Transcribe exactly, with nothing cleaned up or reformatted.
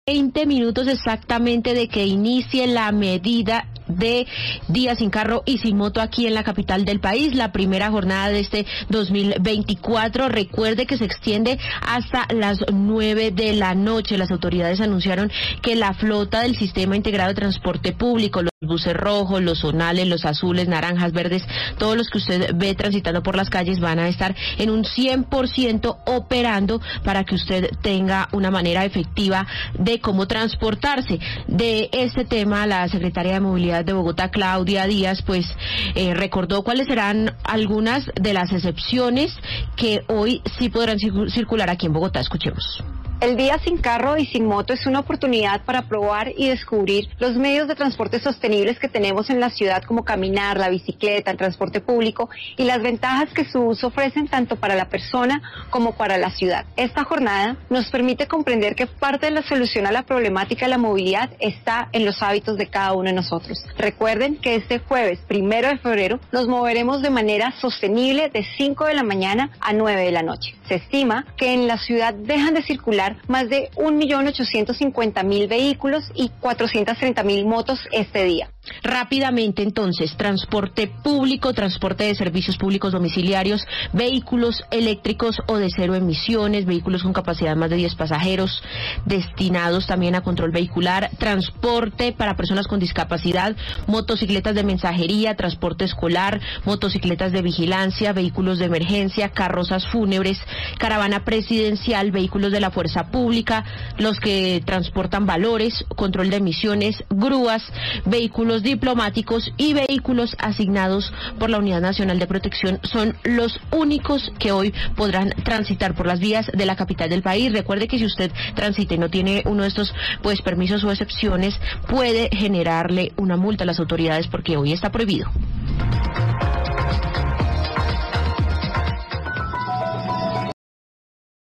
veinte minutos exactamente de que inicie la medida de Día Sin Carro y Sin Moto aquí en la capital del país, la primera jornada de este dos mil veinticuatro. Recuerde que se extiende hasta las nueve de la noche. Las autoridades anunciaron que la flota del Sistema Integrado de Transporte Público, los buses rojos, los zonales, los azules, naranjas, verdes, todos los que usted ve transitando por las calles van a estar en un cien por ciento operando para que usted tenga una manera efectiva de cómo transportarse. De este tema, la secretaria de Movilidad de Bogotá, Claudia Díaz, pues eh, recordó cuáles serán algunas de las excepciones que hoy sí podrán circular aquí en Bogotá. Escuchemos. El Día Sin Carro y Sin Moto es una oportunidad para probar y descubrir los medios de transporte sostenibles que tenemos en la ciudad, como caminar, la bicicleta, el transporte público, y las ventajas que su uso ofrecen tanto para la persona como para la ciudad. Esta jornada nos permite comprender que parte de la solución a la problemática de la movilidad está en los hábitos de cada uno de nosotros. Recuerden que este jueves, primero de febrero, nos moveremos de manera sostenible de cinco de la mañana a nueve de la noche. Se estima que en la ciudad dejan de circular más de un millón ochocientos cincuenta mil vehículos y cuatrocientas treinta mil motos este día. Rápidamente, entonces, transporte público, transporte de servicios públicos domiciliarios, vehículos eléctricos o de cero emisiones, vehículos con capacidad de más de diez pasajeros, destinados también a control vehicular, transporte para personas con discapacidad, motocicletas de mensajería, transporte escolar, motocicletas de vigilancia, vehículos de emergencia, carrozas fúnebres, caravana presidencial, vehículos de la fuerza pública, los que transportan valores, control de emisiones, grúas, vehículos diplomáticos y vehículos asignados por la Unidad Nacional de Protección son los únicos que hoy podrán transitar por las vías de la capital del país. Recuerde que si usted transita y no tiene uno de estos pues permisos o excepciones, puede generarle una multa a las autoridades porque hoy está prohibido.